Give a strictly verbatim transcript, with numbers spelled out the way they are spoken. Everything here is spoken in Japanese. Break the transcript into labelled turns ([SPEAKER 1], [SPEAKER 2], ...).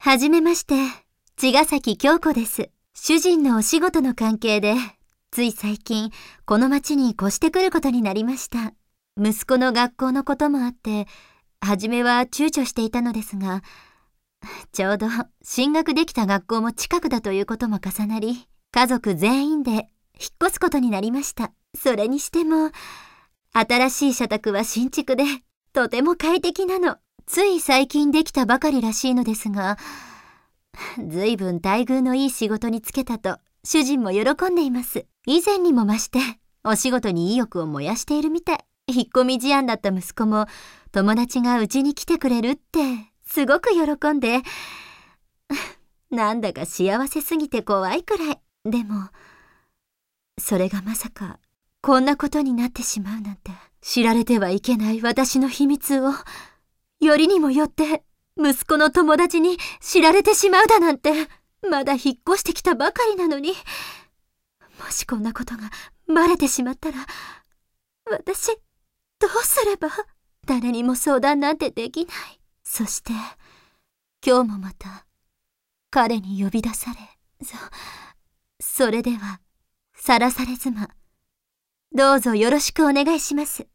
[SPEAKER 1] はじめまして、茅ヶ崎京子です。主人のお仕事の関係で、つい最近、この町に越してくることになりました。息子の学校のこともあって、はじめは躊躇していたのですが、ちょうど進学できた学校も近くだということも重なり、家族全員で引っ越すことになりました。それにしても、新しい社宅は新築で、とても快適なの。つい最近できたばかりらしいのですが、ずいぶん待遇のいい仕事に就けたと主人も喜んでいます。以前にも増してお仕事に意欲を燃やしているみたい。引っ込み思案だった息子も友達がうちに来てくれるってすごく喜んで、なんだか幸せすぎて怖いくらい。でもそれがまさかこんなことになってしまうなんて。知られてはいけない私の秘密をよりにもよって息子の友達に知られてしまうだなんて。まだ引っ越してきたばかりなのに、もしこんなことがバレてしまったら私どうすれば。誰にも相談なんてできない。そして今日もまた彼に呼び出され、そそれではさらされ妻、どうぞよろしくお願いします。